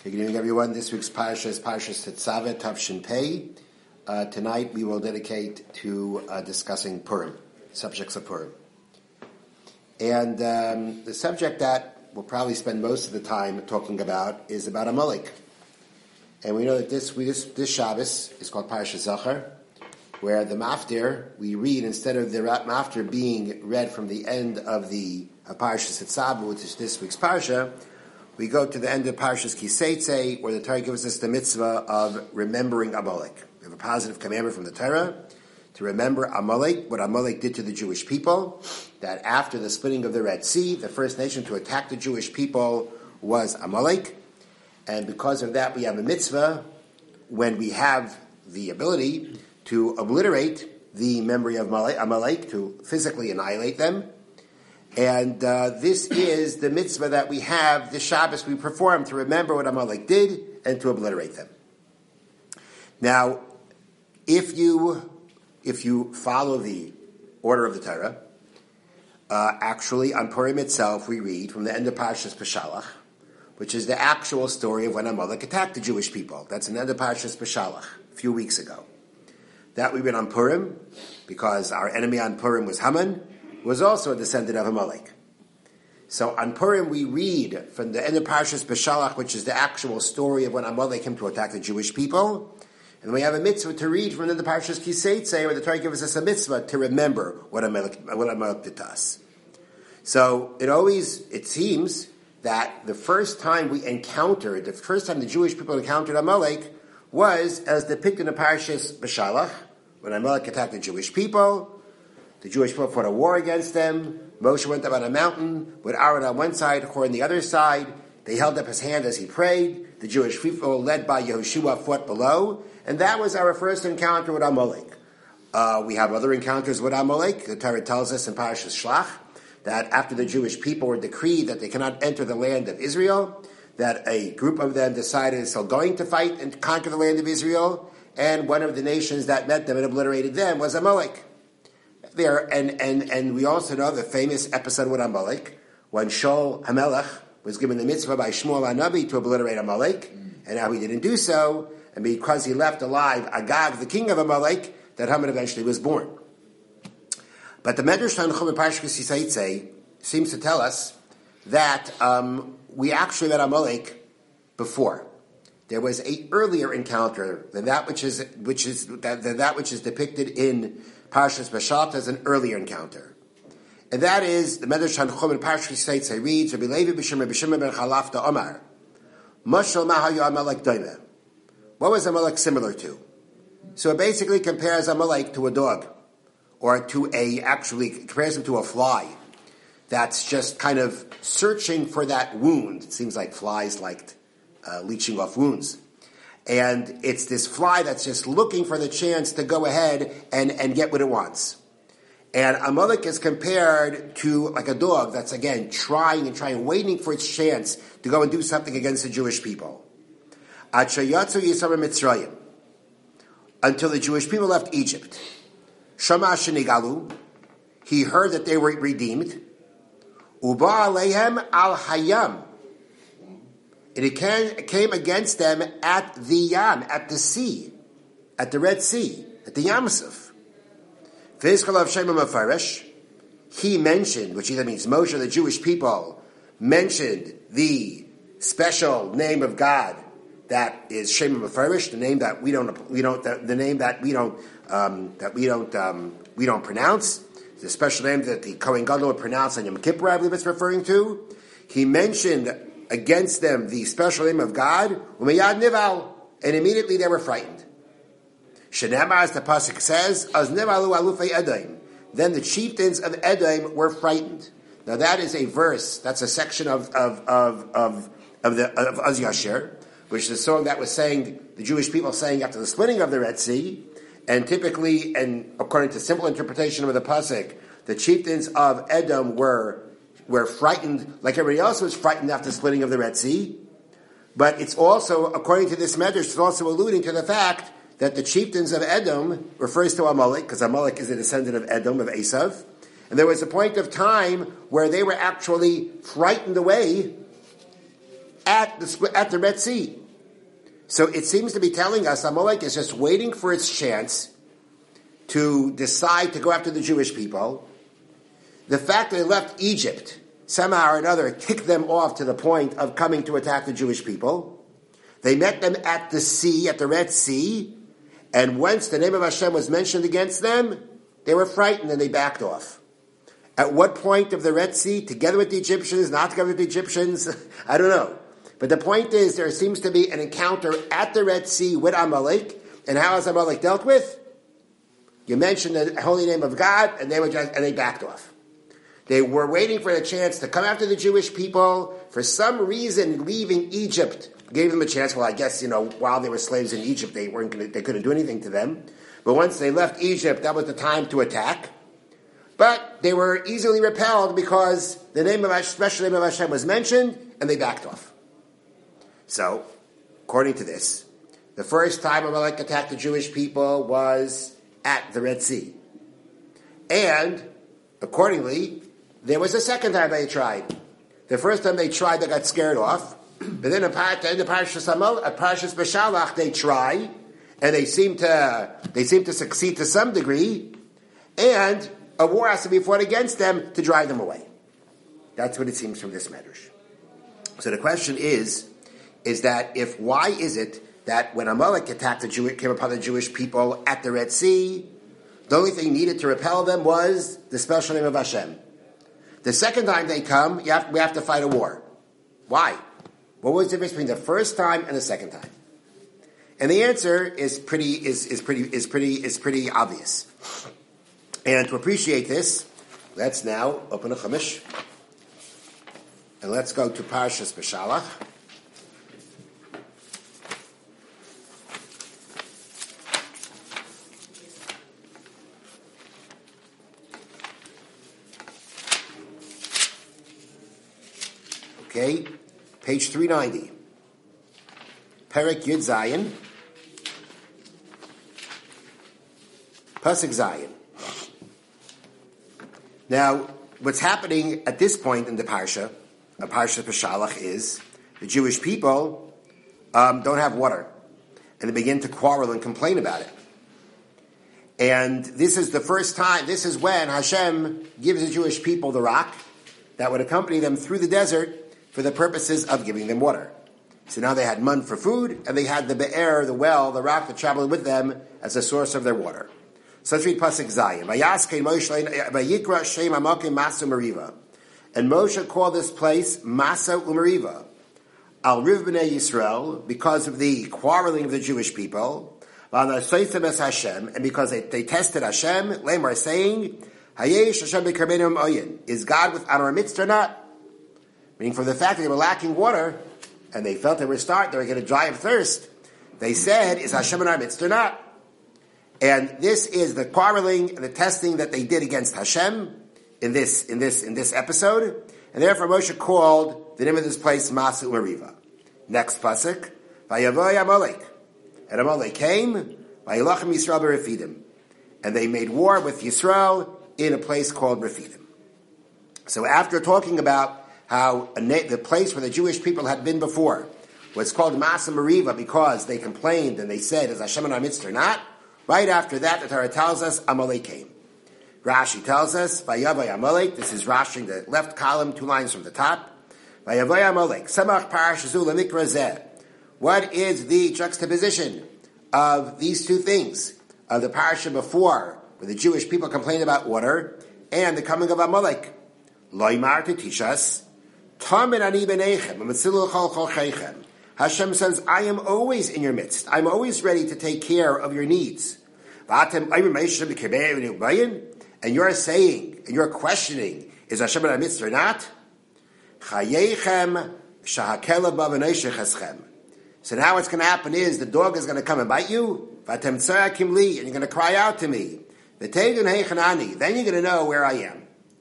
Okay, good evening, everyone. This week's Parsha is Parshas Tetzaveh, Tavshin Pei. Tonight we will dedicate to discussing Purim, subjects of Purim. And the subject that we'll probably spend most of the time talking about is about Amalek. And we know that this Shabbos is called Parshas Zachar, where the Maftir, we read, instead of the Maftir being read from the end of the Parshas Tetzaveh, which is this week's Parsha, we go to the end of Parshas Kiseitze, where the Torah gives us the mitzvah of remembering Amalek. We have a positive commandment from the Torah to remember Amalek, what Amalek did to the Jewish people, that after the splitting of the Red Sea, the first nation to attack the Jewish people was Amalek. And because of that, we have a mitzvah when we have the ability to obliterate the memory of Amalek, to physically annihilate them. And this is the mitzvah that we have, the Shabbos we perform to remember what Amalek did and to obliterate them. Now, if you follow the order of the Torah, actually on Purim itself we read from the end of Parshas Beshalach, which is the actual story of when Amalek attacked the Jewish people. That's the end of Parshas Beshalach, a few weeks ago. That we read on Purim, because our enemy on Purim was Haman, was also a descendant of Amalek. So on Purim we read from the end of Parshas Beshalach, which is the actual story of when Amalek came to attack the Jewish people. And we have a mitzvah to read from the end of Parshas Kiseitze, where the Torah gives us a mitzvah to remember what Amalek did to us. So it seems that the first time the Jewish people encountered Amalek was as depicted in Parshas Beshalach, when Amalek attacked the Jewish people. The Jewish people fought a war against them. Moshe went up on a mountain with Aaron on one side, Hur on the other side. They held up his hand as he prayed. The Jewish people, led by Yehoshua, fought below. And that was our first encounter with Amalek. We have other encounters with Amalek. The Torah tells us in Parashas Shlach that after the Jewish people were decreed that they cannot enter the land of Israel, that a group of them decided they're still going to fight and conquer the land of Israel. And one of the nations that met them and obliterated them was Amalek. And we also know the famous episode with Amalek, when Shaul HaMelech was given the mitzvah by Shmuel HaNavi to obliterate Amalek, and now he didn't do so, and because he left alive Agag, the king of Amalek, that Haman eventually was born. But the Medrash Tanchum in Parshas Kiseitze seems to tell us that we actually met Amalek before. There was an earlier encounter than that which is depicted in Parshas Beshalach as an earlier encounter. And that is, the Medrash Tanchum in Parshas Kiseitze reads, Rabbi Levi b'Shimon ben Chalafta Omar, Mashal Mahayu Amalek Doimeh. What was Amalek similar to? So it basically compares Amalek to a dog, or compares him to a fly that's just kind of searching for that wound. It seems like flies liked leeching off wounds. And it's this fly that's just looking for the chance to go ahead and get what it wants. And Amalek is compared to like a dog that's, again, trying, waiting for its chance to go and do something against the Jewish people. Until the Jewish people left Egypt. Shama shenigalu, he heard that they were redeemed. Uba aleihem al hayam. And it came against them at the Yam, at the sea, at the Red Sea, at the Yamsuf. He mentioned, which either means Moshe, the Jewish people, mentioned the special name of God that is Shem HaMefarish, the name that we don't pronounce. The special name that the Kohen Gadol would pronounce on Yom Kippur, I believe it's referring to. He mentioned against them the special name of God, Umayad Nival, and immediately they were frightened. Shenamar, as the pasuk says, Az Nivalu Alufei Edom. Then the chieftains of Edom were frightened. Now that is a verse. That's a section of Az Yashir, which is a song that was sang, the Jewish people sang after the splitting of the Red Sea, and typically, and according to simple interpretation of the pasuk, the chieftains of Edom were frightened, like everybody else was frightened after the splitting of the Red Sea. But it's also, according to this medrash, it's also alluding to the fact that the chieftains of Edom refers to Amalek, because Amalek is a descendant of Edom, of Esav. And there was a point of time where they were actually frightened away at the Red Sea. So it seems to be telling us Amalek is just waiting for its chance to decide to go after the Jewish people. The fact that they left Egypt somehow or another kicked them off to the point of coming to attack the Jewish people. They met them at the sea, at the Red Sea, and once the name of Hashem was mentioned against them, they were frightened and they backed off. At what point of the Red Sea, together with the Egyptians, not together with the Egyptians, I don't know. But the point is, there seems to be an encounter at the Red Sea with Amalek, and how is Amalek dealt with? You mentioned the holy name of God, and they backed off. They were waiting for the chance to come after the Jewish people. For some reason, leaving Egypt gave them a chance. Well, I guess, while they were slaves in Egypt, they couldn't do anything to them. But once they left Egypt, that was the time to attack. But they were easily repelled because the special name of Hashem was mentioned, and they backed off. So, according to this, the first time Amalek attacked the Jewish people was at the Red Sea. And, accordingly, there was a second time they tried. The first time they tried, they got scared off. But then in the Parashas Beshalach, they try, and they seem to succeed to some degree, and a war has to be fought against them to drive them away. That's what it seems from this medrash. So the question is that why is it that when Amalek came upon the Jewish people at the Red Sea, the only thing needed to repel them was the special name of Hashem? The second time they come, we have to fight a war. Why? What was the difference between the first time and the second time? And the answer is pretty obvious. And to appreciate this, let's now open a Chumash and let's go to Parashas Beshalach. Okay, page 390. Perek Yud Zayin. Pasuk Zayin. Now, what's happening at this point in the Parsha, Parshas Beshalach, is the Jewish people don't have water. And they begin to quarrel and complain about it. And this is the first time, this is when Hashem gives the Jewish people the rock that would accompany them through the desert for the purposes of giving them water. So now they had mun for food, and they had the be'er, the well, the rock that traveled with them as a source of their water. So let's read Pasuk Zayin. Vayikra Shem Amakim Masa Umeriva. And Moshe called this place Masa Umeriva. Al Riv B'nai Yisrael, because of the quarreling of the Jewish people. Hashem, and because they tested Hashem, Lemar saying, Hayesh Hashem b'karbeinu oyin. Is God with on our midst or not? Meaning from the fact that they were lacking water, and they felt they were going to die of thirst, they said, is Hashem in our midst or not? And this is the quarreling and the testing that they did against Hashem in this episode. And therefore Moshe called the name of this place Masa Umeriva. Next pasuk, Vayavoy Amalek. And Amalek came, Vayilachem Yisrael b'Refidim. And they made war with Yisrael in a place called Refidim. So after talking about how the place where the Jewish people had been before was called Masa Umeriva because they complained and they said, is Hashem in our midst or not? Right after that, the Torah tells us Amalek came. Rashi tells us, Vayavay Amalek, this is Rashi in the left column, 2 lines from the top. Vayavay Amalek, Samach Parashazu Lemikra Zeh. What is the juxtaposition of these two things? Of the parasha before, where the Jewish people complained about water, and the coming of Amalek. Loimar Tishas, Tamin Ani Benechem, Amatzilu Chol Cheichem. Hashem says, I am always in your midst. I'm always ready to take care of your needs. And you're saying, and you're questioning, is Hashem in our midst or not? So now what's going to happen is, the dog is going to come and bite you, and you're going to cry out to me. Then you're going to know where I am.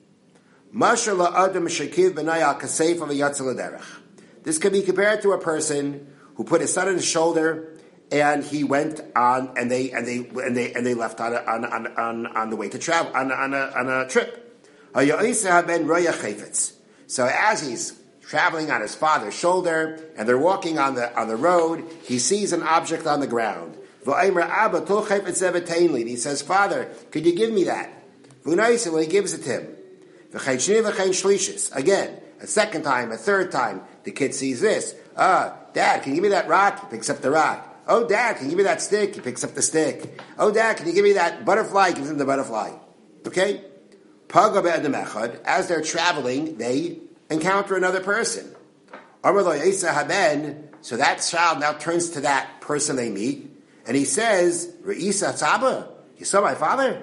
This can be compared to a person who put his son on his shoulder and he went on and they left on the way to travel on a trip. So as he's traveling on his father's shoulder, and they're walking on the road. He sees an object on the ground. And he says, "Father, could you give me that?" And he gives it to him. Again, a second time, a third time, the kid sees this. Dad, can you give me that rock? He picks up the rock. Oh, Dad, can you give me that stick? He picks up the stick. Oh, Dad, can you give me that butterfly? He gives him the butterfly. Okay? As they're traveling, they encounter another person. So that child now turns to that person they meet, and he says, "Re'isa Tzaba, you saw my father?"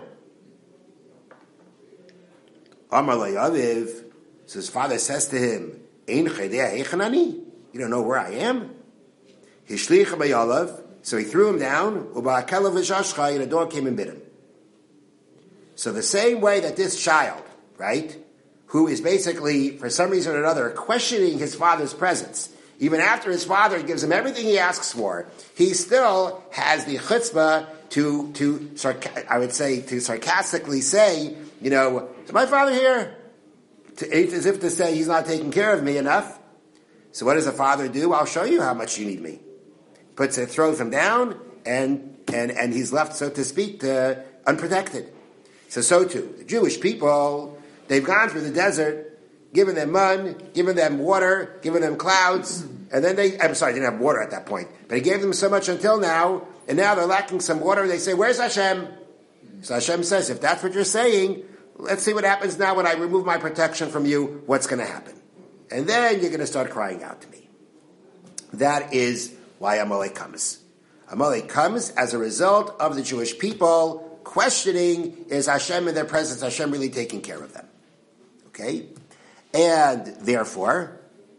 Amar Aviv, so his father says to him, "Ein chedei hechanani? You don't know where I am?" Hishlich bayalav, so he threw him down. Uba'akelav v'shashchai, and a dog came and bit him. So the same way that this child, right, who is basically, for some reason or another, questioning his father's presence, even after his father gives him everything he asks for, he still has the chutzpah to sarcastically say, is my father here? As if to say he's not taking care of me enough. So what does the father do? I'll show you how much you need me. Throws him down, and he's left, so to speak, unprotected. So too, the Jewish people, they've gone through the desert, given them mud, given them water, given them clouds, and then they didn't have water at that point, but he gave them so much until now, and now they're lacking some water, they say, "Where's Hashem?" So Hashem says, if that's what you're saying, let's see what happens now when I remove my protection from you, what's going to happen? And then you're going to start crying out to me. That is why Amalek comes. Amalek comes as a result of the Jewish people questioning, is Hashem in their presence, Hashem really taking care of them? Okay? And therefore,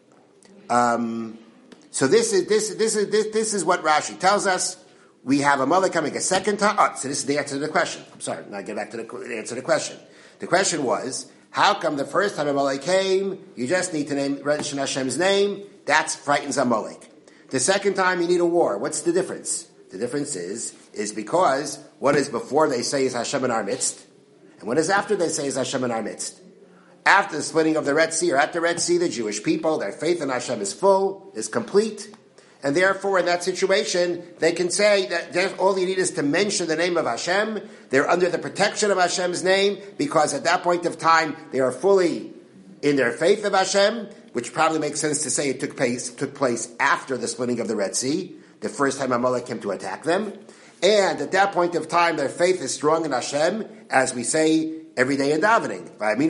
so this is what Rashi tells us. We have Amalek coming a second time. So this is the answer to the question. I'm sorry, now get back to the answer to the question. The question was, how come the first time Amalek came, you just need to mention Hashem's name? That frightens Amalek. The second time, you need a war. What's the difference? The difference is because what is before they say is Hashem in our midst, and what is after they say is Hashem in our midst. After the splitting of the Red Sea, or at the Red Sea, the Jewish people, their faith in Hashem is full, is complete, and therefore in that situation, they can say that all you need is to mention the name of Hashem. They're under the protection of Hashem's name, because at that point of time, they are fully in their faith of Hashem, which probably makes sense to say it took place after the splitting of the Red Sea, the first time Amalek came to attack them. And at that point of time, their faith is strong in Hashem, as we say every day in davening.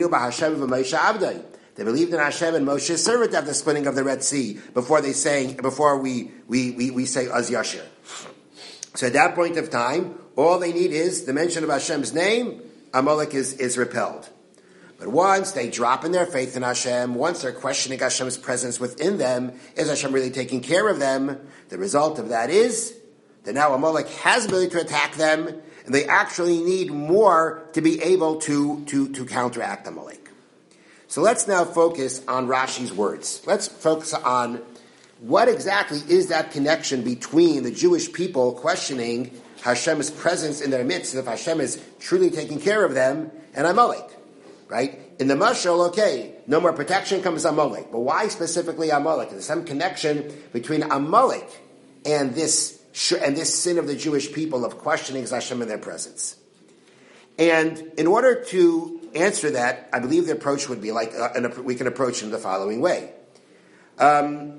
They believed in Hashem and Moshe's servant after the splitting of the Red Sea, before we say Az Yashir. So at that point of time, all they need is the mention of Hashem's name. Amalek is repelled. But once they drop in their faith in Hashem, once they're questioning Hashem's presence within them, is Hashem really taking care of them? The result of that is that now Amalek has ability to attack them, and they actually need more to be able to counteract Amalek. So let's now focus on Rashi's words. Let's focus on what exactly is that connection between the Jewish people questioning Hashem's presence in their midst, if Hashem is truly taking care of them, and Amalek. Right? In the mashal, okay, no more protection comes Amalek. But why specifically Amalek? There's some connection between Amalek and this sin of the Jewish people of questioning Hashem in their presence. And in order to answer that, I believe the approach would be we can approach it in the following way. When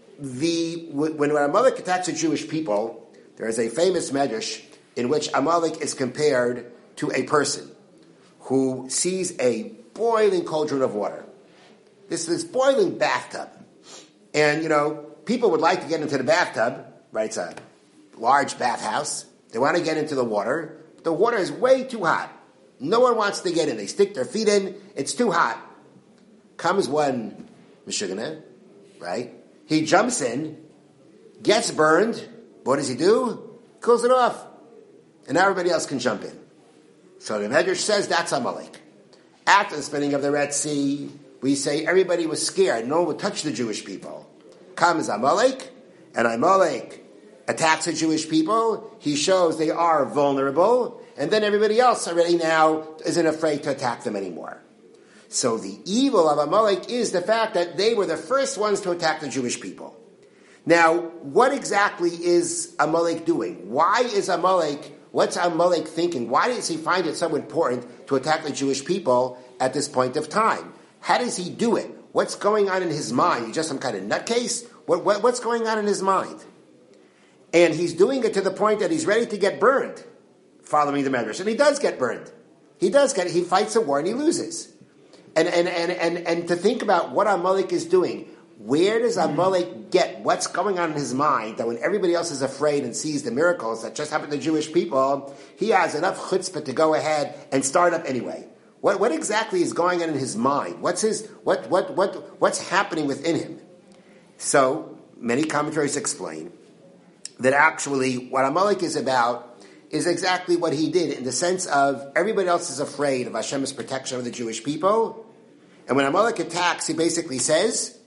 Amalek attacks the Jewish people, there is a famous medrash in which Amalek is compared to a person who sees a boiling cauldron of water. This boiling bathtub. And, people would like to get into the bathtub, right? It's a large bathhouse. They want to get into the water. But the water is way too hot. No one wants to get in. They stick their feet in. It's too hot. Comes one Meshugana, right? He jumps in, gets burned. What does he do? Cools it off. And now everybody else can jump in. So the Medrash says that's Amalek. After the splitting of the Red Sea, we say everybody was scared. No one would touch the Jewish people. Comes Amalek, and Amalek attacks the Jewish people. He shows they are vulnerable, and then everybody else already now isn't afraid to attack them anymore. So the evil of Amalek is the fact that they were the first ones to attack the Jewish people. Now, what exactly is Amalek doing? What's Amalek thinking? Why does he find it so important to attack the Jewish people at this point of time? How does he do it? What's going on in his mind? He's just some kind of nutcase? What's going on in his mind? And he's doing it to the point that he's ready to get burned, following the Medrash. And he does get burned. He fights a war and he loses. And to think about what Amalek is doing, where does Amalek get what's going on in his mind that when everybody else is afraid and sees the miracles that just happened to Jewish people, he has enough chutzpah to go ahead and start up anyway? What exactly is going on in his mind? What's happening within him? So many commentaries explain that actually what Amalek is about is exactly what he did, in the sense of everybody else is afraid of Hashem's protection of the Jewish people, and when Amalek attacks, he basically says,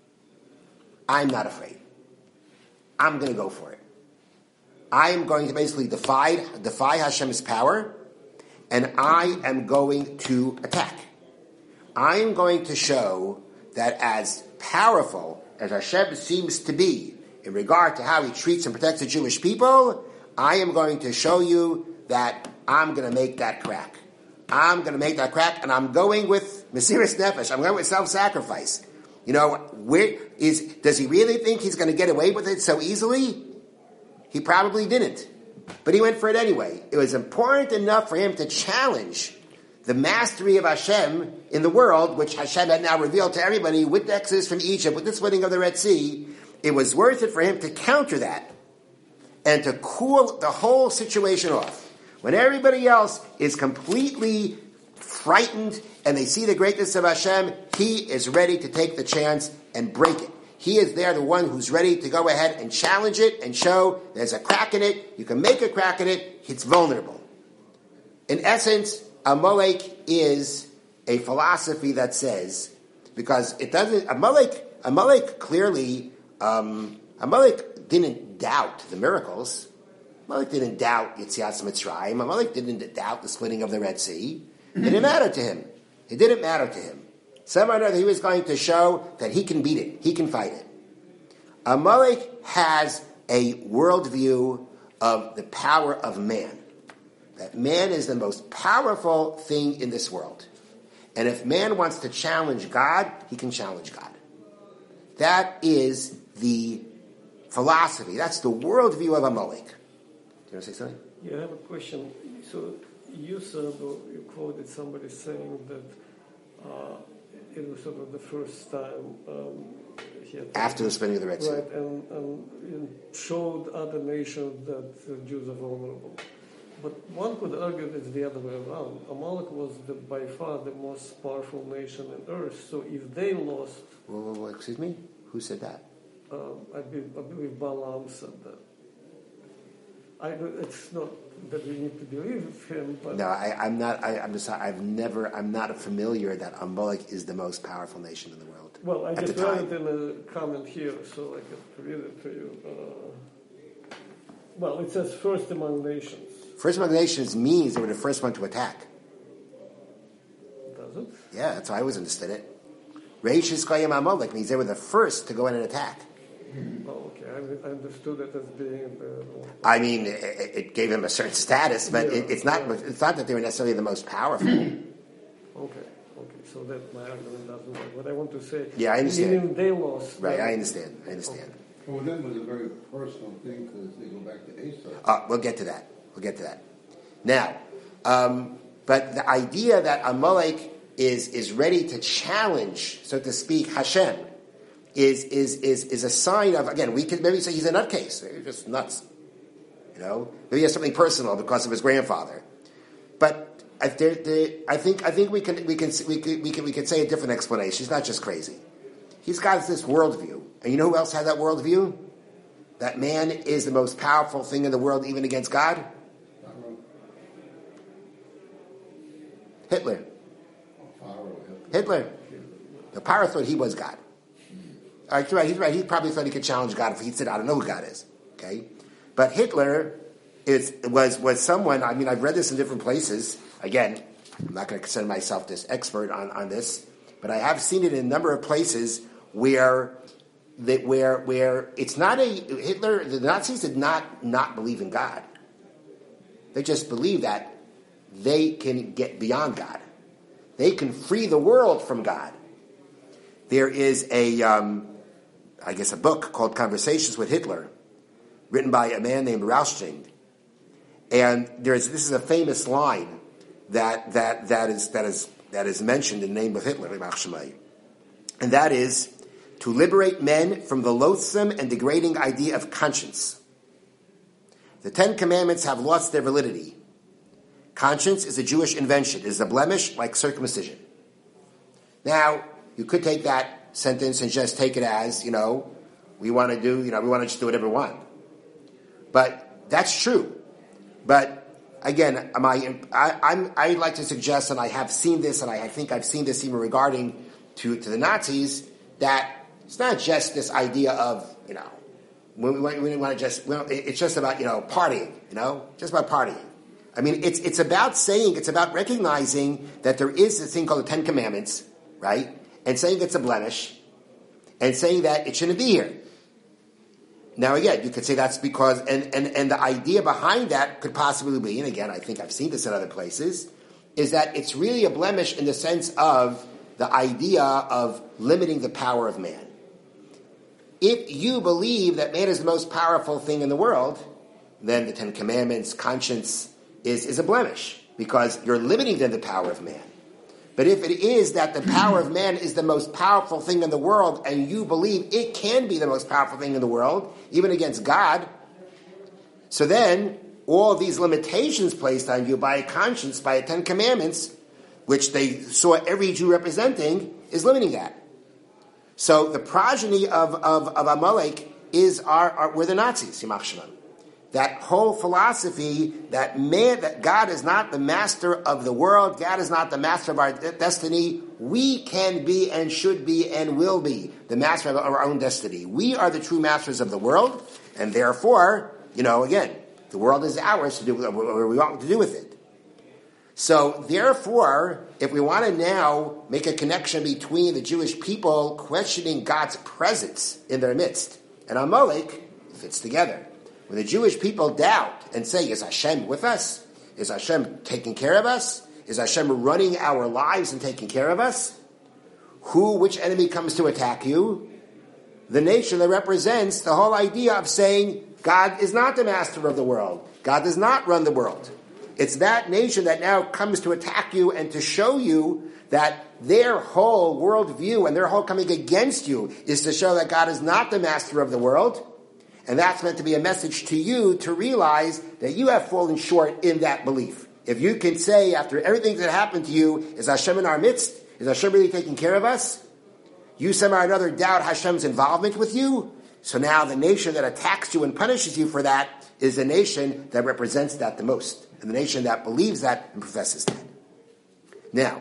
I'm not afraid. I'm going to go for it. I am going to basically defy Hashem's power, and I am going to attack. I am going to show that as powerful as Hashem seems to be in regard to how he treats and protects the Jewish people, I am going to show you that I'm going to make that crack. I'm going to make that crack, and I'm going with Mesiras Nefesh. I'm going with self-sacrifice. Does he really think he's going to get away with it so easily? He probably didn't. But he went for it anyway. It was important enough for him to challenge the mastery of Hashem in the world, which Hashem had now revealed to everybody with the Exodus from Egypt, with the splitting of the Red Sea. It was worth it for him to counter that and to cool the whole situation off. When everybody else is completely frightened and they see the greatness of Hashem, he is ready to take the chance and break it. He is there, the one who's ready to go ahead and challenge it and show there's a crack in it. You can make a crack in it. It's vulnerable. In essence, Amalek is a philosophy that says, because it doesn't, Amalek clearly, Amalek didn't doubt the miracles. Amalek didn't doubt Yetzias Mitzrayim. Amalek didn't doubt the splitting of the Red Sea. It didn't matter to him. It didn't matter to him. Somehow or another, he was going to show that he can beat it. He can fight it. Amalek has a worldview of the power of man. That man is the most powerful thing in this world. And if man wants to challenge God, he can challenge God. That is the philosophy. That's the worldview of Amalek. Do you want to say something? Yeah, I have a question. So you said, or you quoted somebody saying that it was sort of the first time he had... After the splitting of the Red Sea. Right, and showed other nations that Jews are vulnerable. But one could argue that it's the other way around. Amalek was by far the most powerful nation on earth, so if they lost... Whoa, excuse me? Who said that? I believe Balaam said that. It's not that we need to believe him, but... No, I'm not familiar that Amalek is the most powerful nation in the world. Well, I just read it in a comment here, so I could read it to you. Well, it says first among nations. First among nations means they were the first one to attack. Does it? Yeah, that's how I always understood it. Reish Yisrael Amalek means they were the first to go in and attack. Oh, okay. I understood it as being the... I mean, it gave him a certain status, but yeah, it's not that they were necessarily the most powerful. Okay. So that my argument doesn't work. What I want to say... Yeah, I understand. Even they lost... Right, I understand. Okay. Well, that was a very personal thing because they go back to Esau. We'll get to that. Now, but the idea that Amalek is ready to challenge, so to speak, Hashem, is a sign of, again, we could maybe say he's a nutcase. He's just nuts. Maybe he has something personal because of his grandfather. But I think we could say a different explanation. He's not just crazy. He's got this worldview. And you know who else had that worldview? That man is the most powerful thing in the world, even against God? Hitler. The Paro thought he was God. All right, he's right. He probably thought he could challenge God if he said, I don't know who God is. Okay? But Hitler was someone, I mean, I've read this in different places. Again, I'm not going to consider myself this expert on this, but I have seen it in a number of places where it's not the Nazis did not believe in God. They just believe that they can get beyond God. They can free the world from God. There is a book called Conversations with Hitler, written by a man named Rauschning, and this is a famous line that is mentioned in the name of Hitler, and that is to liberate men from the loathsome and degrading idea of conscience. The Ten Commandments have lost their validity. Conscience is a Jewish invention. It is a blemish like circumcision. Now, you could take that sentence and just take it as, we want to just do whatever we want. But that's true. But again, I'd like to suggest, and I have seen this, and I think I've seen this even regarding to the Nazis, that it's not just this idea of, we want to just, it's just about, partying, just about partying. I mean, it's about recognizing that there is this thing called the Ten Commandments, right? And saying it's a blemish, and saying that it shouldn't be here. Now again, you could say that's because, and the idea behind that could possibly be, and again, I think I've seen this in other places, is that it's really a blemish in the sense of the idea of limiting the power of man. If you believe that man is the most powerful thing in the world, then the Ten Commandments, conscience, is a blemish, because you're limiting then the power of man. But if it is that the power of man is the most powerful thing in the world, and you believe it can be the most powerful thing in the world, even against God, so then all these limitations placed on you by a conscience, by a Ten Commandments, which they saw every Jew representing, is limiting that. So the progeny of Amalek were the Nazis, Yimach Shemam. That whole philosophy that God is not the master of the world, God is not the master of our destiny. We can be and should be and will be the master of our own destiny. We are the true masters of the world, and therefore, again, the world is ours to do whatever we want to do with it. So, therefore, if we want to now make a connection between the Jewish people questioning God's presence in their midst and Amalek, it fits together. When the Jewish people doubt and say, is Hashem with us? Is Hashem taking care of us? Is Hashem running our lives and taking care of us? Which enemy comes to attack you? The nation that represents the whole idea of saying, God is not the master of the world. God does not run the world. It's that nation that now comes to attack you and to show you that their whole worldview and their whole coming against you is to show that God is not the master of the world. And that's meant to be a message to you to realize that you have fallen short in that belief. If you can say, after everything that happened to you, is Hashem in our midst? Is Hashem really taking care of us? You somehow or another doubt Hashem's involvement with you. So now the nation that attacks you and punishes you for that is the nation that represents that the most. And the nation that believes that and professes that. Now,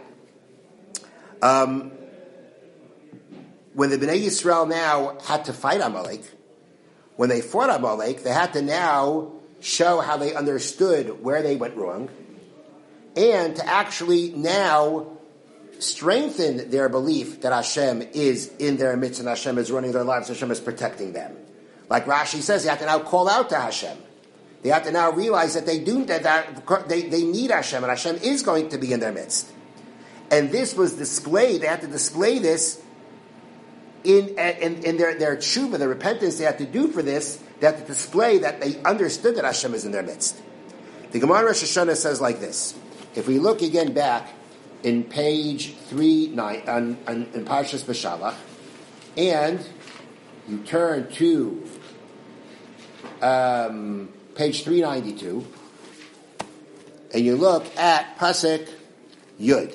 when the Bnei Yisrael now had to fight Amalek, when they fought Amalek, they had to now show how they understood where they went wrong, and to actually now strengthen their belief that Hashem is in their midst and Hashem is running their lives, Hashem is protecting them. Like Rashi says, they have to now call out to Hashem. They have to now realize that they need Hashem, and Hashem is going to be in their midst. And this was displayed. They had to display this in their tshuva, the repentance they had to do for this. They had to display that they understood that Hashem is in their midst. The Gemara Rosh Hashanah says like this. If we look again back in page 3:9 in Parshas Beshalach, and you turn to page 392, and you look at Pasuk Yud.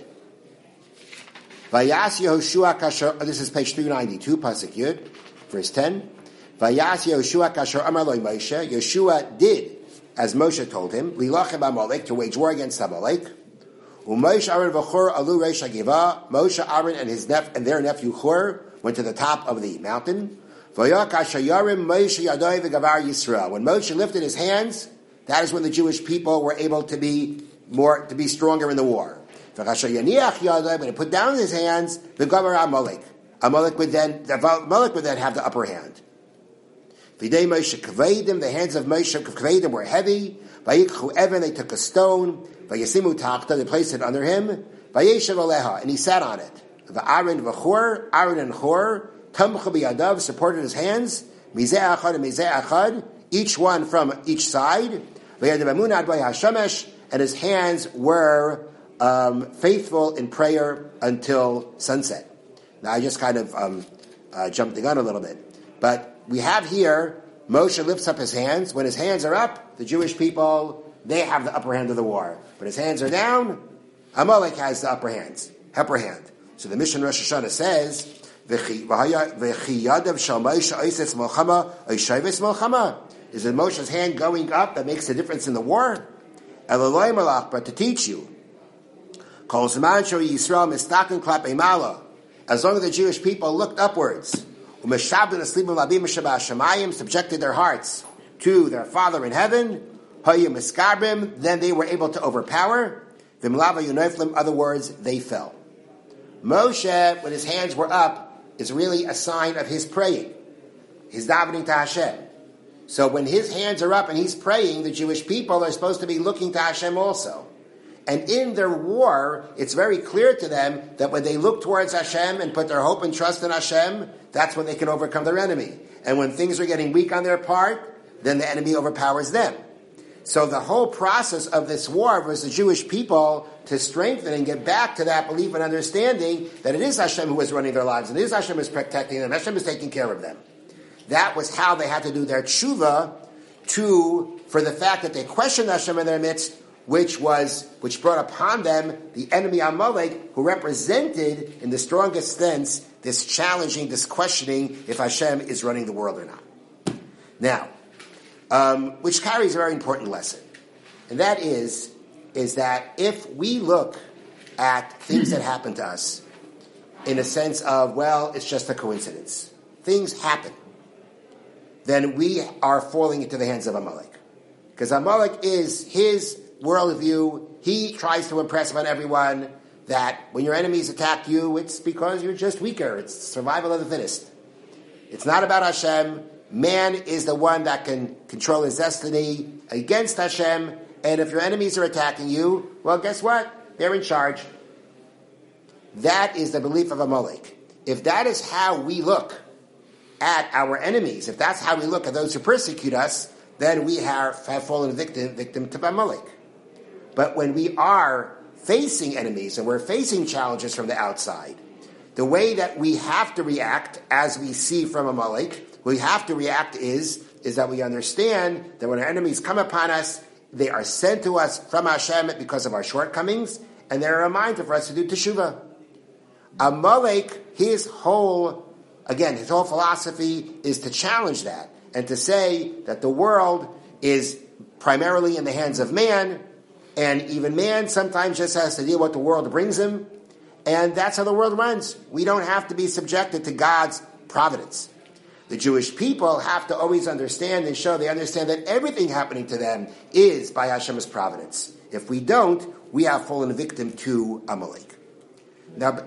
Vayas Yehoshua kasher. This is page 392, Pasuk Yud, verse 10. Vayas Yehoshua kasher amar lo Moshe. Yeshua did as Moshe told him, lilachem Amalek, to wage war against Amalek. U'Moshe Aaron v'Chur alu reish hagivah. Moshe, Aaron, and their nephew Chur went to the top of the mountain. When Moshe lifted his hands, that is when the Jewish people were able to be stronger in the war. When he put down his hands, the Gomer Amalek. Amalek would then have the upper hand. The hands of Moshe were heavy. They took a stone. They placed it under him. And he sat on it. Aaron and Hur supported his hands. Each one from each side. And his hands were faithful in prayer until sunset. Now I just kind of jumped the gun a little bit. But we have here, Moshe lifts up his hands. When his hands are up, the Jewish people, they have the upper hand of the war. When his hands are down, Amalek has the upper hand. So the Mishnah Rosh Hashanah says, is it Moshe's hand going up that makes the difference in the war? But to teach you, as long as the Jewish people looked upwards, subjected their hearts to their Father in heaven, then they were able to overpower. In other words, they fell. Moshe, when his hands were up, is really a sign of his praying, his davening to Hashem. So when his hands are up and he's praying, the Jewish people are supposed to be looking to Hashem also. And in their war, it's very clear to them that when they look towards Hashem and put their hope and trust in Hashem, that's when they can overcome their enemy. And when things are getting weak on their part, then the enemy overpowers them. So the whole process of this war was the Jewish people to strengthen and get back to that belief and understanding that it is Hashem who is running their lives, and it is Hashem who is protecting them, Hashem is taking care of them. That was how they had to do their tshuva for the fact that they questioned Hashem in their midst, which brought upon them the enemy Amalek, who represented, in the strongest sense, this challenging, this questioning if Hashem is running the world or not. Now, which carries a very important lesson, and that is that if we look at things that happen to us in a sense of, well, it's just a coincidence, things happen, then we are falling into the hands of Amalek. Because Amalek is his worldview. He tries to impress upon everyone that when your enemies attack you, it's because you're just weaker. It's survival of the fittest. It's not about Hashem. Man is the one that can control his destiny against Hashem. And if your enemies are attacking you, well, guess what? They're in charge. That is the belief of Amalek. If that is how we look at our enemies, if that's how we look at those who persecute us, then we have fallen victim to Amalek. But when we are facing enemies and we're facing challenges from the outside, the way that we have to react, as we see from Amalek, we have to react is that we understand that when our enemies come upon us, they are sent to us from Hashem because of our shortcomings, and they're a reminder for us to do teshuvah. Amalek, his whole philosophy is to challenge that and to say that the world is primarily in the hands of man, and even man sometimes just has to deal with what the world brings him, and that's how the world runs. We don't have to be subjected to God's providence. The Jewish people have to always understand and show they understand that everything happening to them is by Hashem's providence. If we don't, we have fallen victim to Amalek. Now,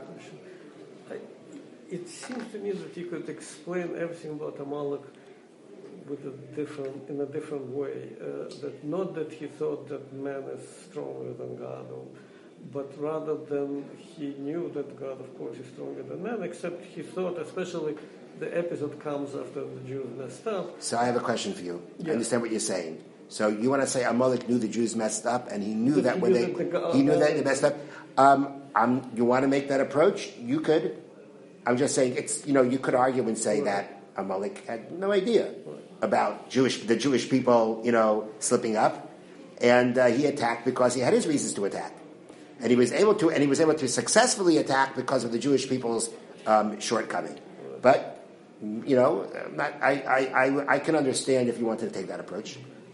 it seems to me that you could explain everything about Amalek in a different way. That not that he thought that man is stronger than God, but rather than he knew that God, of course, is stronger than man, except he thought, especially the episode comes after the Jews messed up. So I have a question for you. Yes. I understand what you're saying. So you want to say Amalek knew the Jews messed up, and he knew that when they messed up. You want to make that approach? You could. I'm just saying you could argue and say that Amalek had no idea about the Jewish people, slipping up, and he attacked because he had his reasons to attack, and he was able to successfully attack because of the Jewish people's shortcoming. But I can understand if you wanted to take that approach.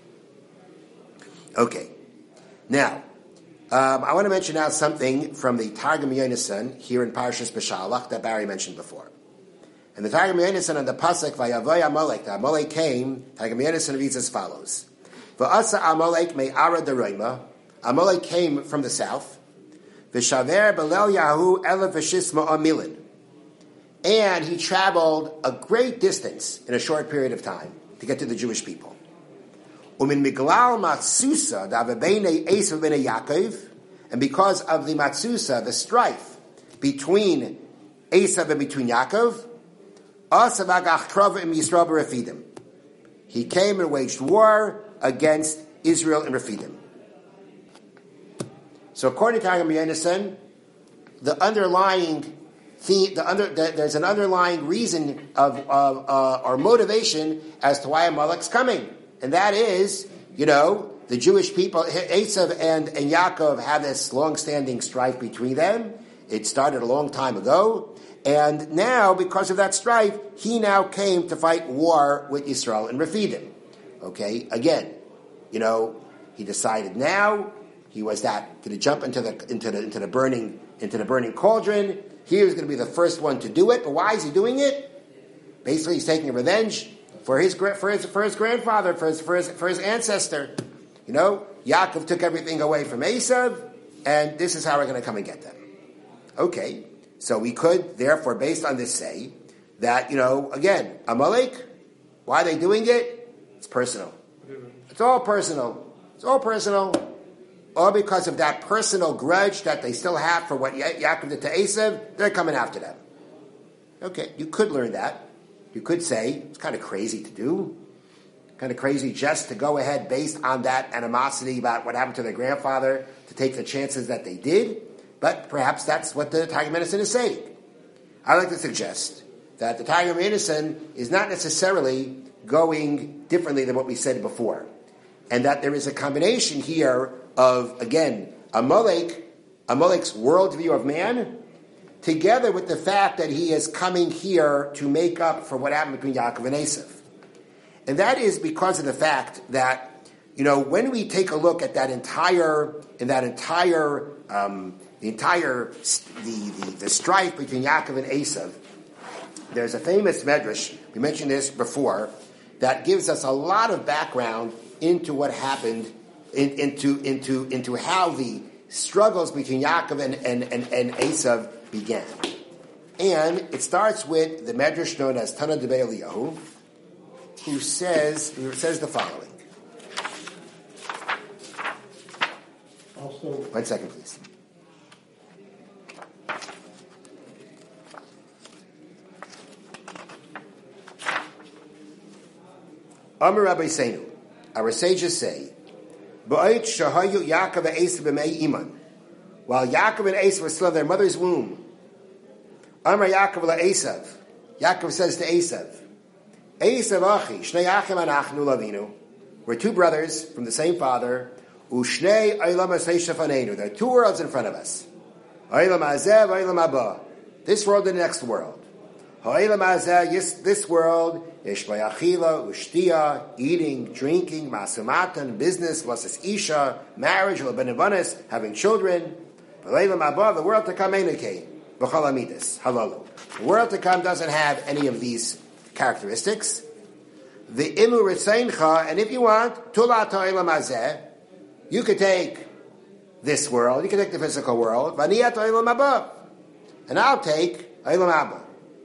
Okay, now I want to mention now something from the Targum Yonasan here in Parshas Beshalach that Barry mentioned before. And the Targum Yonasan on the pasuk Vayavoy Amalek, the Amalek came. Targum Yonasan reads as follows: Va'asa Amalek me'ara deroima. Amalek came from the south. V'shaver belel Yahu elef v'shisma amilin. And he traveled a great distance in a short period of time to get to the Jewish people. Umin miglal matsusa da'avebeinei Esav b'nei Yaakov, and because of the matsusa, the strife between Esav and between Yaakov, asav agach krov im Yisrael b'Refidim. He came and waged war against Israel and Refidim. So according to Targum Yonasan, the underlying there's an underlying reason or motivation as to why Amalek's coming. And that is, the Jewish people, Esav and Yaakov have this long-standing strife between them. It started a long time ago. And now, because of that strife, he now came to fight war with Yisrael and Refidim. Okay, again, he decided now he was going to jump into the burning cauldron. He was going to be the first one to do it. But why is he doing it? Basically, he's taking revenge for his grandfather, for his ancestor. Yaakov took everything away from Esav, and this is how we're going to come and get them. Okay, so we could therefore, based on this, say that again, Amalek, why are they doing it? It's personal. It's all personal. Or because of that personal grudge that they still have for what Yaakov did to Esav, they're coming after them. Okay, you could learn that. You could say, it's kind of crazy to do. Kind of crazy just to go ahead based on that animosity about what happened to their grandfather to take the chances that they did. But perhaps that's what the Targum Yonasan is saying. I like to suggest that the Targum Yonasan is not necessarily going differently than what we said before. And that there is a combination here of, again, Amalek's worldview of man, together with the fact that he is coming here to make up for what happened between Yaakov and Esav. And that is because of the fact that, when we take a look at the strife between Yaakov and Esav, there's a famous medrash, we mentioned this before, that gives us a lot of background into what happened, into how the struggles between Yaakov and Esav began. And it starts with the medrash known as Tana Debei Eliyahu, who says the following. Also, 1 second, please. Amar Rabbi Seinu, our sages say, Ba'it shahayu Yaakov and Esav b'mei iman, while Yaakov and Esav were still in their mother's womb. Amar Yaakov LaEsav, Yaakov says to Esav, Esav achi, shnei achim anachnu lavinu, we're two brothers from the same father, Ushnei olam asay shafanenu, there are two worlds in front of us. Olam hazeh, olam haba, this world and the next world. Ha'olam hazeh, this world, Ishbay achila, ushtia, eating, drinking, masumatan, business, vasas isha, marriage, lebenevanis, having children. V'leilam haba, the world to come enekei, b'chol amidus, halalu. The world to come doesn't have any of these characteristics. The imu ritzeincha, and if you want, tulat ha'olam hazeh, you could take this world, you could take the physical world, v'niyat ha'olam haba, and I'll take ha'olam haba.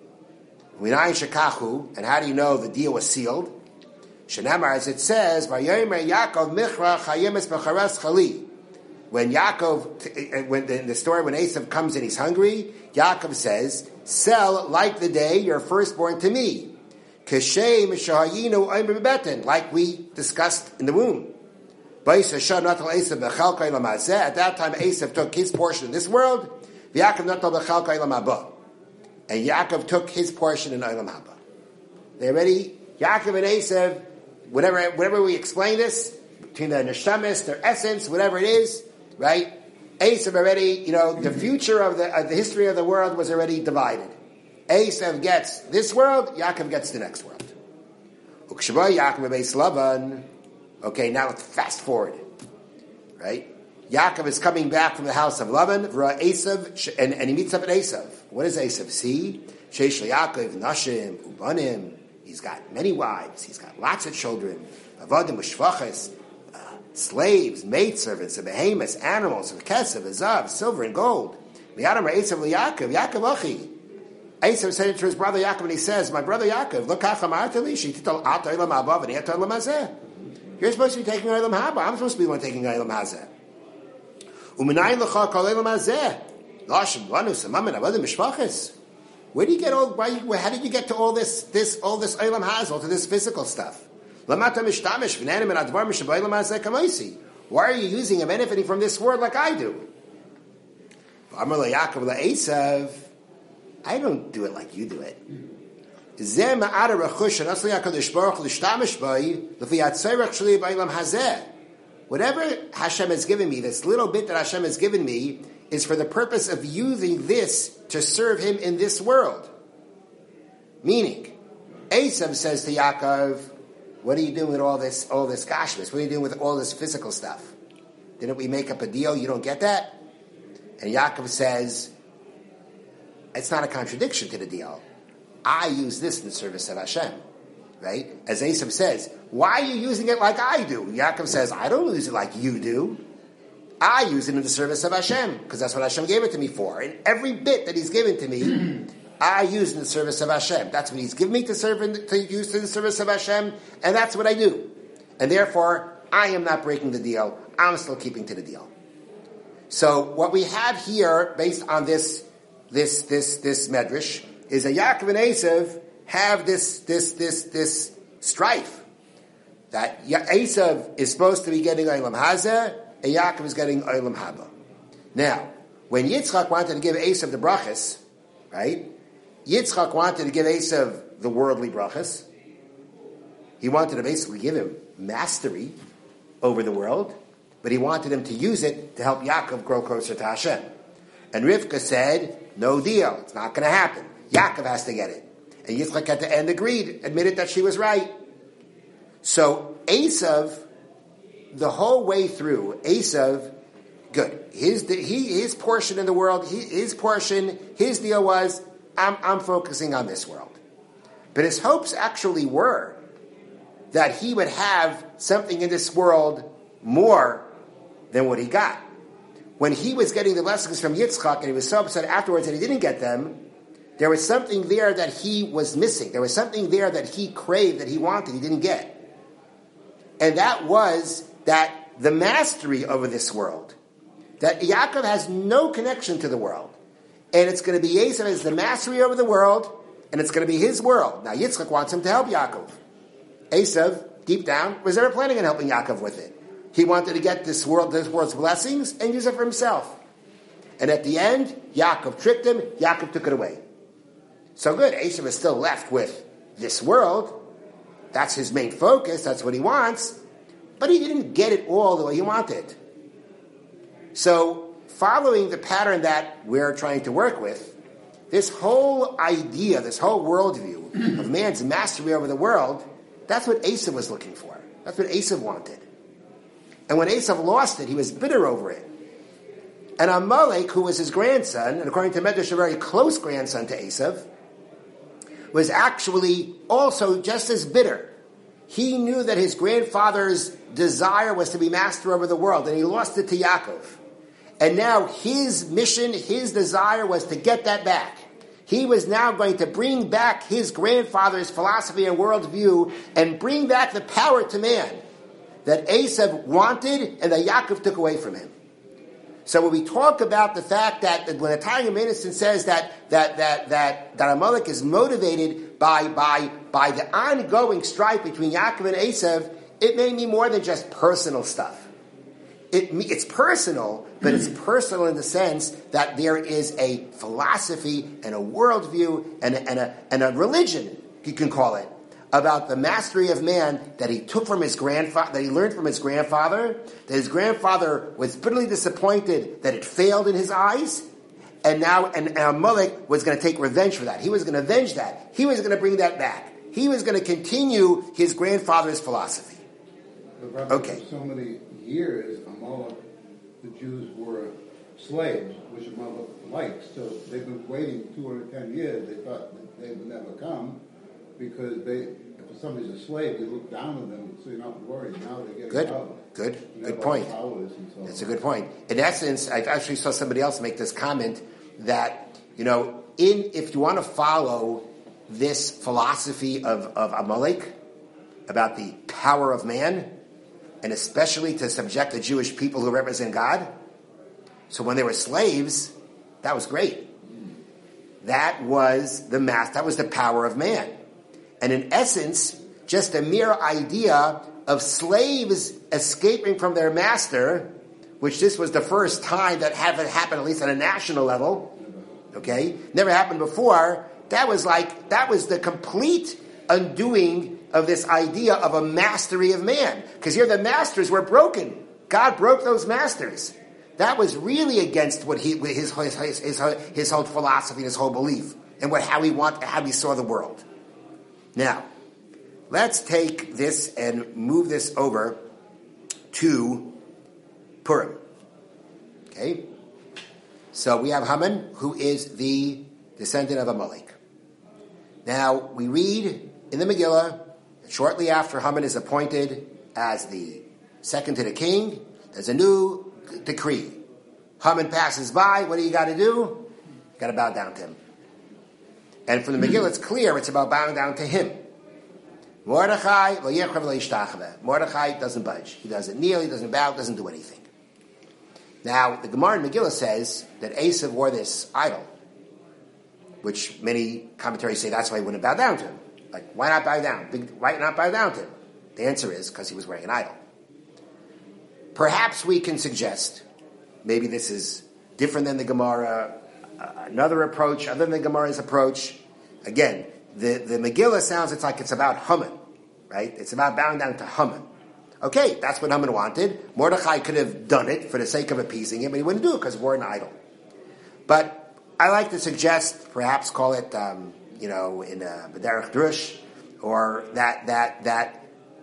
And how do you know the deal was sealed? Shenamar, as it says, Vayomer Yaakov Michra Chayemes Bechares Chali. When Yaakov, in the story when Esav comes and he's hungry, Yaakov says, "Sell like the day your firstborn to me." Keshem Shahayinu Omer Beten, like we discussed in the womb. At that time, Esav took his portion in this world. And Yaakov took his portion in Olam Haba. They already, Yaakov and Esav, whatever we explain this, between their neshamis, their essence, whatever it is, right? Esav already, the future of the history of the world was already divided. Esav gets this world, Yaakov gets the next world. Okay, now let's fast forward, right? Yaakov is coming back from the house of Laban, Esav, and he meets up at Esav. What does Esav see? Sheish Yaakov, Nashim, Ubanim. He's got many wives. He's got lots of children. Avadim, Ushvachas, slaves, maidservants, and behemoths, animals, and kesef, and zav, silver and gold. V'yadam Esav liYaakov, Yaakov achi. Esav said it to his brother Yaakov, and he says, my brother Yaakov, look ha'chamarteli, shetital at olam haba, v'nei olam hazeh. You're supposed to be taking olam haba. I'm supposed to be the one taking olam hazeh. U'minayin l'cha kol olam hazeh. Lashim, lanu, samamin, avodim, mishpachas. Where do you get all? How did you get to all this olam hazeh, to this physical stuff? Lamata mishtamish v'nanim and advar mishabaylam hazeh kamaisi. Why are you using and benefiting from this word like I do? Amar LaYaakov LaEsav, I don't do it like you do it. Whatever Hashem has given me, this little bit that Hashem has given me, is for the purpose of using this to serve Him in this world. Meaning, Esav says to Yaakov, what are you doing with all this gashmis? What are you doing with all this physical stuff? Didn't we make up a deal? You don't get that? And Yaakov says, it's not a contradiction to the deal. I use this in the service of Hashem. Right? As Esav says, why are you using it like I do? Yaakov says, I don't use it like you do. I use it in the service of Hashem, because that's what Hashem gave it to me for. And every bit that He's given to me, I use in the service of Hashem. That's what He's given me to use in the service of Hashem, and that's what I do. And therefore, I am not breaking the deal. I'm still keeping to the deal. So what we have here, based on this medrash, is that Yaakov and Esav have this strife. That Esav is supposed to be getting Olam Hazeh, and Yaakov is getting Olam Haba. Now, when Yitzchak wanted to give Esav the brachas, right? Yitzchak wanted to give Esav the worldly brachas. He wanted to basically give him mastery over the world, but he wanted him to use it to help Yaakov grow closer to Hashem. And Rivka said, no deal, it's not going to happen. Yaakov has to get it. And Yitzchak at the end admitted that she was right. So Esav, the whole way through, Esav, good. His portion in the world, his deal was, I'm focusing on this world. But his hopes actually were that he would have something in this world more than what he got. When he was getting the blessings from Yitzchak, and he was so upset afterwards that he didn't get them, there was something there that he was missing. There was something there that he craved, that he wanted, he didn't get. And that was that the mastery over this world, that Yaakov has no connection to the world. And it's going to be Esav as the mastery over the world, and it's going to be his world. Now Yitzchak wants him to help Yaakov. Esav, deep down, was never planning on helping Yaakov with it. He wanted to get this world's blessings and use it for himself. And at the end, Yaakov tricked him, Yaakov took it away. So good, Esav is still left with this world. That's his main focus, that's what he wants. But he didn't get it all the way he wanted. So, following the pattern that we're trying to work with, this whole idea, this whole worldview of man's mastery over the world, that's what Esav was looking for. That's what Esav wanted. And when Esav lost it, he was bitter over it. And Amalek, who was his grandson, and according to Medrash, a very close grandson to Esav, was actually also just as bitter. He knew that his grandfather's desire was to be master over the world, and he lost it to Yaakov. And now his mission, his desire was to get that back. He was now going to bring back his grandfather's philosophy and worldview and bring back the power to man that Esav wanted and that Yaakov took away from him. So when we talk about the fact that when the Tanya Medicine says that Amalek is motivated by the ongoing strife between Yaakov and Esav, it may mean more than just personal stuff. It's personal, but it's personal in the sense that there is a philosophy and a worldview and a religion, you can call it, about the mastery of man that he took from his grandfather, that he learned from his grandfather, that his grandfather was bitterly disappointed that it failed in his eyes, and Amalek was going to take revenge for that. He was going to avenge that. He was going to bring that back. He was going to continue his grandfather's philosophy. Okay. For so many years, Amalek, the Jews were slaves, which Amalek liked. So they've been waiting 210 years. They thought that they would never come because if if somebody's a slave, you look down on them, so you're not worried. Now they're getting out. Good point. That's a good point. In essence, I actually saw somebody else make this comment that, if you want to follow this philosophy of Amalek about the power of man, and especially to subject the Jewish people who represent God, so when they were slaves, that was great. That was the power of man. And in essence, just a mere idea of slaves escaping from their master, which this was the first time that had happened, at least on a national level, okay? Never happened before. That was the complete undoing of this idea of a mastery of man. Because here the masters were broken. God broke those masters. That was really against what his whole philosophy, his whole belief, and how he saw the world. Now, let's take this and move this over to Purim. Okay? So we have Haman, who is the descendant of Amalek. Now, we read in the Megillah, shortly after Haman is appointed as the second to the king, there's a new decree. Haman passes by, what do you got to do? You got to bow down to him. And from the Megillah, it's clear it's about bowing down to him. Mordechai doesn't budge. He doesn't kneel, he doesn't bow, doesn't do anything. Now, the Gemara in Megillah says that Esav wore this idol, which many commentaries say that's why he wouldn't bow down to him. Like, why not bow down? Why not bow down to him? The answer is because he was wearing an idol. Perhaps we can suggest, maybe this is different than the Gemara, another approach other than the Gemara's approach. Again, the Megillah sounds it's about Haman, right? It's about bowing down to Haman. Okay, that's what Haman wanted. Mordechai could have done it for the sake of appeasing him, but he wouldn't do it because he wore an idol. But I like to suggest, perhaps call it, in B'derech Drush, or that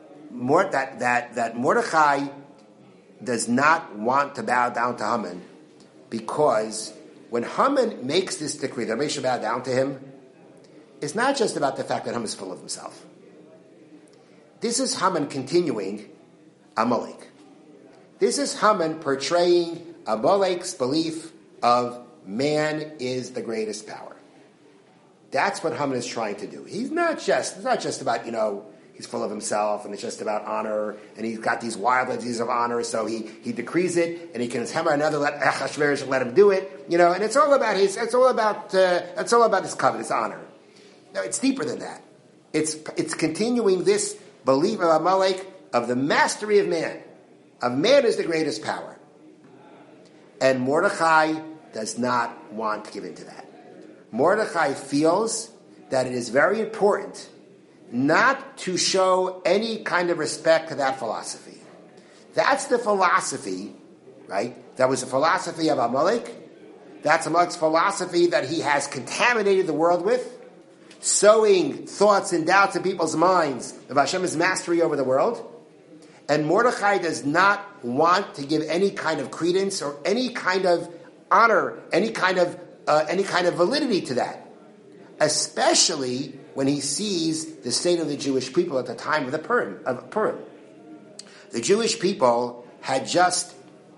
Mordechai does not want to bow down to Haman, because when Haman makes this decree that everybody should bow down to him, it's not just about the fact that Haman is full of himself. This is Haman continuing Amalek. This is Haman portraying Amalek's belief of man is the greatest power. That's what Haman is trying to do. It's not just about, he's full of himself and it's just about honor and he's got these wild ideas of honor, so he decrees it and he can hammer another, let Achashverosh let him do it, and it's all about his covenant, his honor. No, it's deeper than that. It's continuing this belief of Amalek of the mastery of man. Of man is the greatest power. And Mordechai does not want to give in to that. Mordechai feels that it is very important not to show any kind of respect to that philosophy. That's the philosophy, right? That was the philosophy of Amalek. That's Amalek's philosophy that he has contaminated the world with, sowing thoughts and doubts in people's minds of Hashem's mastery over the world. And Mordechai does not want to give any kind of credence or any kind of honor, any kind of validity to that, especially when he sees the state of the Jewish people at the time of Purim. The Jewish people had just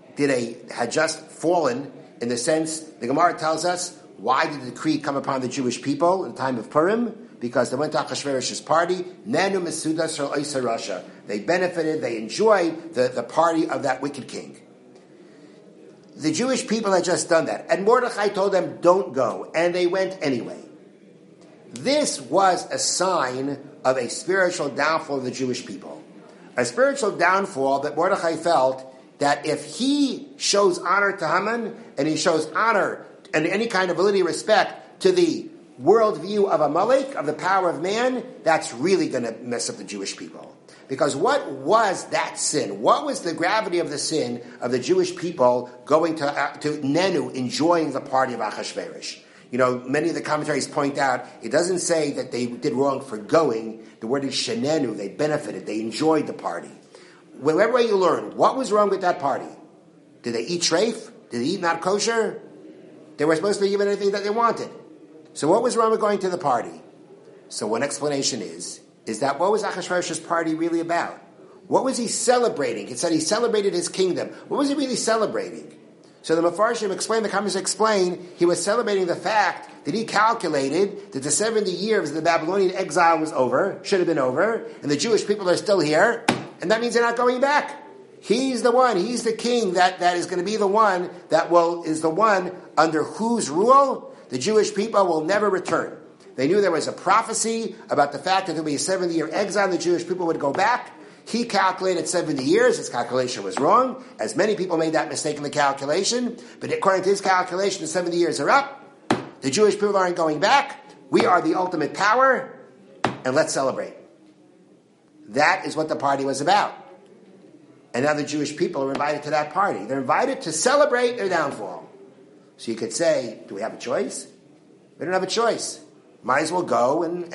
fallen, in the sense the Gemara tells us, why did the decree come upon the Jewish people in the time of Purim? Because they went to Achashverosh's party. Nenu Mesudas Shel Oisei Rasha. They benefited, they enjoyed the party of that wicked king. The Jewish people had just done that. And Mordechai told them, don't go. And they went anyway. This was a sign of a spiritual downfall of the Jewish people. A spiritual downfall that Mordechai felt that if he shows honor to Haman, and he shows honor and any kind of validity, respect to the worldview of Amalek, of the power of man, that's really going to mess up the Jewish people. Because what was that sin? What was the gravity of the sin of the Jewish people going to Nenu, enjoying the party of Achashverosh? Many of the commentaries point out, it doesn't say that they did wrong for going. The word is shenenu, they benefited, they enjoyed the party. Whatever way you learn, what was wrong with that party? Did they eat treif? Did they eat not kosher? They were supposed to be given anything that they wanted. So what was wrong with going to the party? So one explanation is is that what was Achashverosh's party really about? What was he celebrating? It said he celebrated his kingdom. What was he really celebrating? So the Mefarshim explain, the comments explain, he was celebrating the fact that he calculated that the 70 years of the Babylonian exile was over, should have been over, and the Jewish people are still here, and that means they're not going back. He's the one, he's the king that is going to be the one is the one under whose rule the Jewish people will never return. They knew there was a prophecy about the fact that there would be a 70-year exile and the Jewish people would go back. He calculated 70 years. His calculation was wrong, as many people made that mistake in the calculation. But according to his calculation, the 70 years are up. The Jewish people aren't going back. We are the ultimate power, and let's celebrate. That is what the party was about. And now the Jewish people are invited to that party. They're invited to celebrate their downfall. So you could say, do we have a choice? We don't have a choice. Might as well go and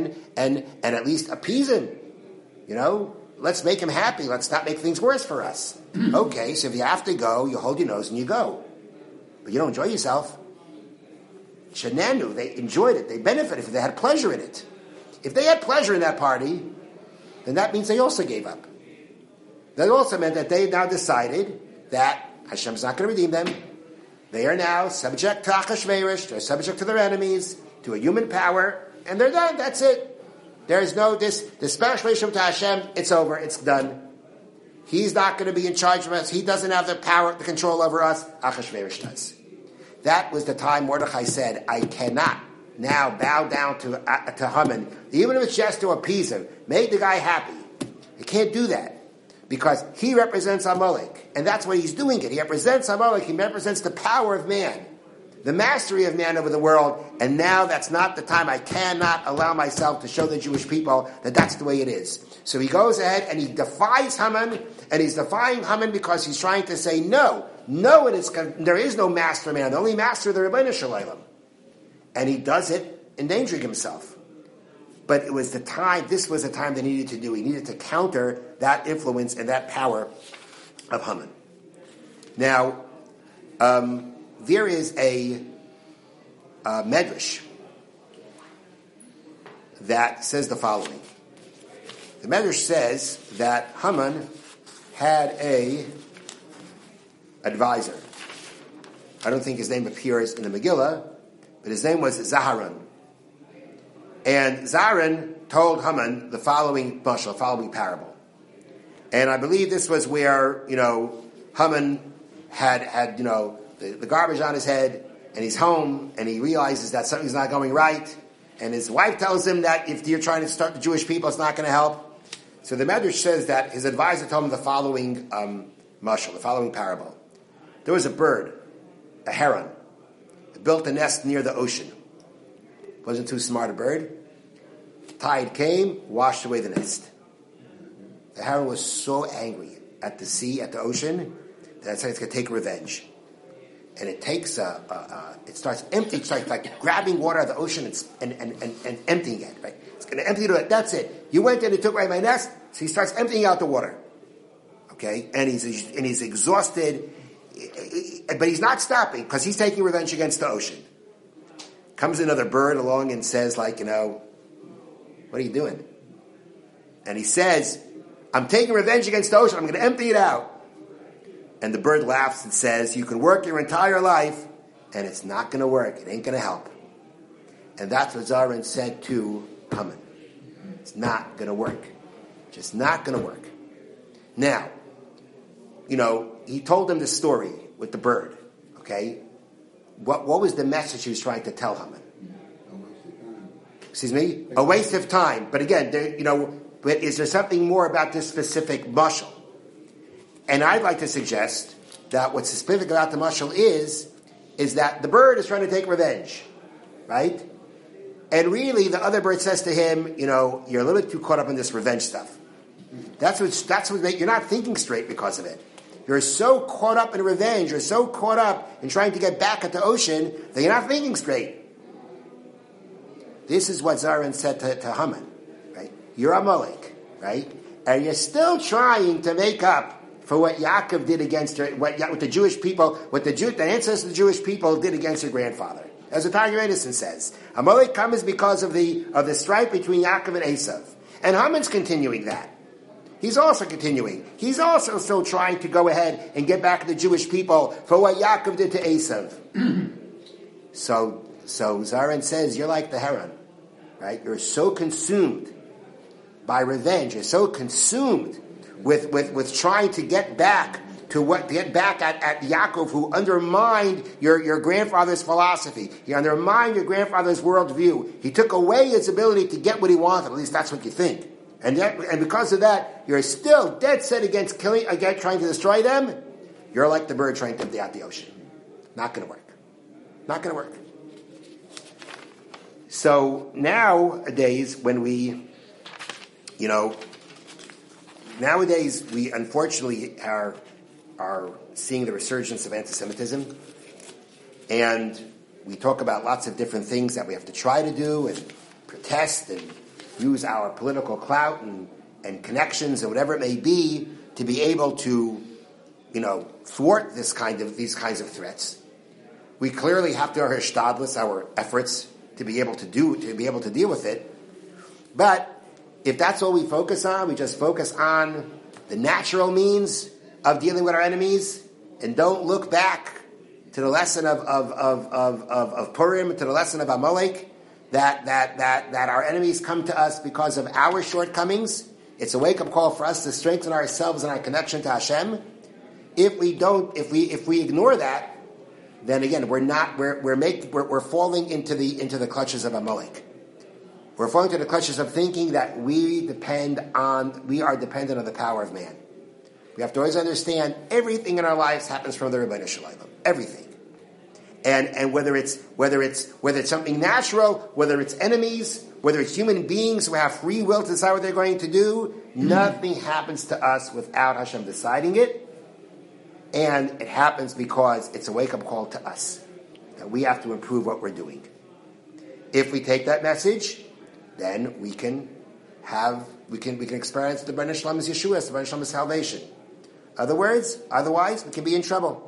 at least appease him. Let's make him happy. Let's not make things worse for us. Okay, so if you have to go, you hold your nose and you go. But you don't enjoy yourself. Shenanu, they enjoyed it. They benefited from it. They had pleasure in it. If they had pleasure in that party, then that means they also gave up. That also meant that they now decided that Hashem's not going to redeem them. They are now subject to Achashverosh. They're subject to their enemies, to a human power, and they're done. That's it. There is no this special relationship to Hashem. It's over. It's done. He's not going to be in charge of us. He doesn't have the power, the control over us. Achashverosh does. That was the time Mordechai said, I cannot now bow down to Haman, even if it's just to appease him, make the guy happy. I can't do that because he represents Amalek, and that's why he's doing it. He represents Amalek. He represents the power of man, the mastery of man over the world, and now that's not the time. I cannot allow myself to show the Jewish people that that's the way it is. So he goes ahead and he defies Haman, and he's defying Haman because he's trying to say, no, there is no master man, the only master of the Rebbeinu Shalom. And he does it endangering himself. But this was the time they needed to do. He needed to counter that influence and that power of Haman. Now, there is a medrash that says the following. The medrash says that Haman had a advisor. I don't think his name appears in the Megillah, but his name was Zaharan. And Zaharan told Haman the following mashal, following parable. And I believe this was where, Haman had the garbage on his head, and he's home, and he realizes that something's not going right, and his wife tells him that if you're trying to start the Jewish people, it's not going to help. So the Medrash says that his advisor told him the following mashal, the following parable. There was a bird, a heron, that built a nest near the ocean. Wasn't too smart a bird. Tide came, washed away the nest. The heron was so angry at the sea, at the ocean, that it's going to take revenge. And it takes it starts emptying, like grabbing water out of the ocean and emptying it, right? It's going to empty it. That's it. You went in and took away my nest, so he starts emptying out the water. Okay? And he's exhausted, but he's not stopping because he's taking revenge against the ocean. Comes another bird along and says, what are you doing? And he says, I'm taking revenge against the ocean. I'm going to empty it out. And the bird laughs and says, you can work your entire life, and it's not going to work. It ain't going to help. And that's what Zaharan said to Haman. It's not going to work. Just not going to work. Now, he told him the story with the bird. Okay? What was the message he was trying to tell Haman? Excuse me? A waste of time. But again, but is there something more about this specific mashal? And I'd like to suggest that what's specific about the mashal is that the bird is trying to take revenge, right? And really, the other bird says to him, you're a little bit too caught up in this revenge stuff. That's what you're not thinking straight because of it. You're so caught up in revenge, you're so caught up in trying to get back at the ocean that you're not thinking straight. This is what Zaharan said to Haman, right? You're Amalek, right? And you're still trying to make up for what Yaakov did against her, what the Jewish people, the ancestors of the Jewish people did against her grandfather. As the Targum Edison says, Amalek comes because of the strife between Yaakov and Esav. And Haman's continuing that. He's also continuing. He's also still trying to go ahead and get back at the Jewish people for what Yaakov did to Esav. So Zarin says, you're like the heron, right? You're so consumed by revenge. You're so consumed with trying to get back at Yaakov, who undermined your grandfather's philosophy. He undermined your grandfather's worldview. He took away his ability to get what he wanted. At least that's what you think. And because of that, you're still dead set against trying to destroy them. You're like the bird trying to empty out the ocean. Not going to work. Not going to work. So nowadays, nowadays we unfortunately are seeing the resurgence of anti-Semitism, and we talk about lots of different things that we have to try to do and protest and use our political clout and connections and whatever it may be to be able to, thwart these kinds of threats. We clearly have to establish our efforts to be able to deal with it. But if that's all we focus on, we just focus on the natural means of dealing with our enemies and don't look back to the lesson of Purim, to the lesson of Amalek, that our enemies come to us because of our shortcomings. It's a wake-up call for us to strengthen ourselves and our connection to Hashem. If we ignore that, then again we're falling into the clutches of Amalek. We're falling into the clutches of thinking that we are dependent on the power of man. We have to always understand everything in our lives happens from the Rebbeinu Shalom. Everything. And whether it's something natural, whether it's enemies, whether it's human beings who have free will to decide what they're going to do, nothing happens to us without Hashem deciding it. And it happens because it's a wake-up call to us that we have to improve what we're doing. If we take that message, then we can experience the Rebbeinu Shalom's Yeshua, the Rebbeinu Shalom's salvation. Otherwise, we can be in trouble.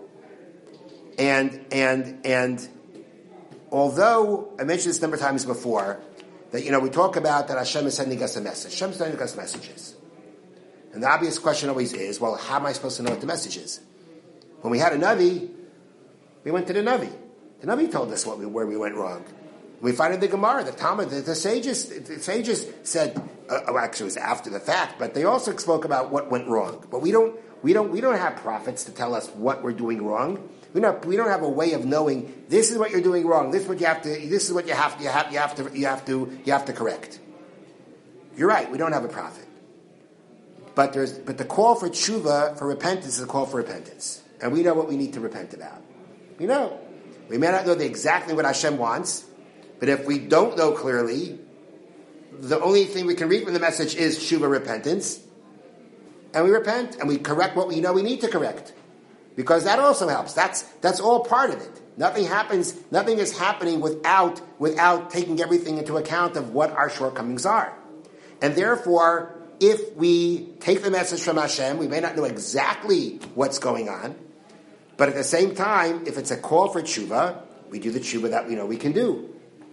And although I mentioned this a number of times before, that we talk about that Hashem is sending us a message. Hashem is sending us messages. And the obvious question always is, well, how am I supposed to know what the message is? When we had a Navi, we went to the Navi. The Navi told us where we went wrong. We find in the Gemara, the Talmud, the sages said, actually it was after the fact, but they also spoke about what went wrong. But we don't have prophets to tell us what we're doing wrong. We don't have a way of knowing this is what you're doing wrong. This is what you have to correct. You're right. We don't have a prophet, but the call for tshuva, for repentance, is a call for repentance, and we know what we need to repent about. We know. We may not know exactly what Hashem wants, but if we don't know clearly, the only thing we can read from the message is tshuva, repentance, and we repent and we correct what we know we need to correct. Because that also helps. That's all part of it. Nothing is happening without taking everything into account of what our shortcomings are. And therefore, if we take the message from Hashem, we may not know exactly what's going on, but at the same time, if it's a call for tshuva, we do the tshuva that we know we can do.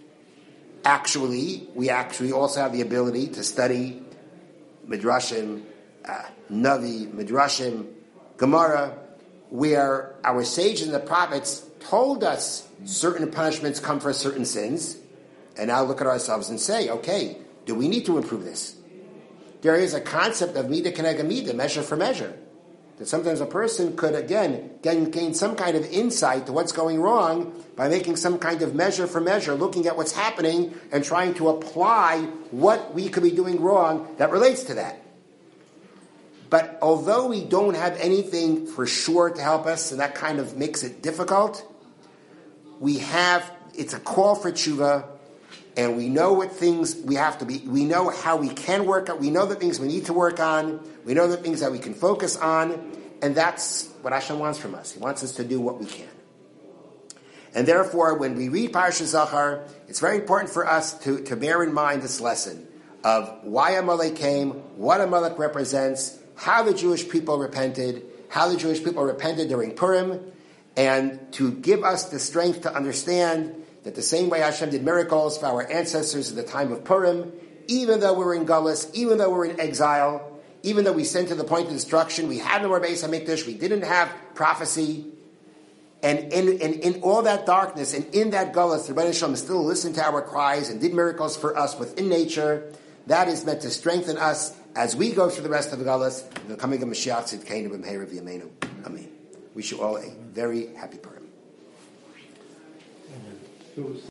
We also have the ability to study Midrashim, Navi, Midrashim, Gemara, where our sages and the prophets told us certain punishments come for certain sins, and now look at ourselves and say, okay, do we need to improve this? There is a concept of midah keneged midah, measure for measure, that sometimes a person could, again, gain some kind of insight to what's going wrong by making some kind of measure for measure, looking at what's happening and trying to apply what we could be doing wrong that relates to that. But although we don't have anything for sure to help us, and that kind of makes it difficult, it's a call for tshuva, and we know what things we have to be, we know how we can work on, we know the things we need to work on, we know the things that we can focus on, and that's what Hashem wants from us. He wants us to do what we can. And therefore, when we read Parashat Zachar, it's very important for us to bear in mind this lesson of why Amalek came, what Amalek represents, how the Jewish people repented during Purim, and to give us the strength to understand that the same way Hashem did miracles for our ancestors at the time of Purim, even though we're in Gullus, even though we're in exile, even though we sent to the point of destruction, we had no more Beis HaMikdash, we didn't have prophecy, and in all that darkness, and in that Gullus, the Rebbeinu Shalom still listened to our cries and did miracles for us within nature. That is meant to strengthen us as we go through the rest of the Gullus, the coming of Mashiach Tzidkeinu b'mheira v'yameinu. Amen. Wish you all a very happy Purim.